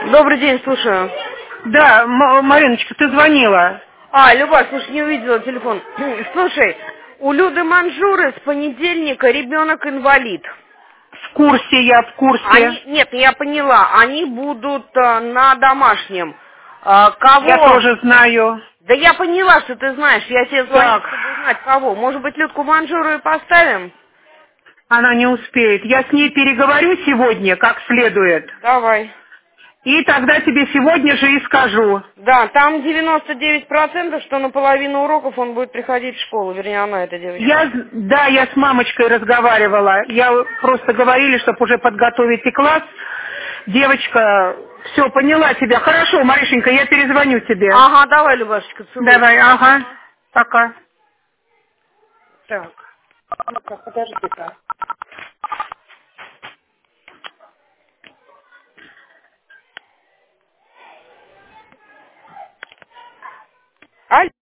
Добрый день, слушаю. Да, Мариночка, ты звонила. Любовь, слушай, не увидела телефон. Слушай, у Люды Манжуры с понедельника ребенок инвалид. В курсе, я в курсе. Нет, я поняла, они будут на домашнем. Я Кого? тоже знаю. Да я поняла, что ты знаешь, я тебе звоню, Так, чтобы узнать, кого. Может быть, Людку Манжуру и поставим? она не успеет. Я с ней переговорю сегодня, как следует. Давай. И тогда тебе сегодня же и скажу. Да, там 99%, что на половину уроков он будет приходить в школу, вернее, она, эта девочка. Да, я с мамочкой разговаривала. Я просто говорили, чтобы уже подготовить и класс. Девочка, все, поняла тебя. Хорошо, Маришенька, я перезвоню тебе. Ага, давай, Любашечка, целую. Давай, ага. Пока. Так, ну-ка, подожди-ка. Аль-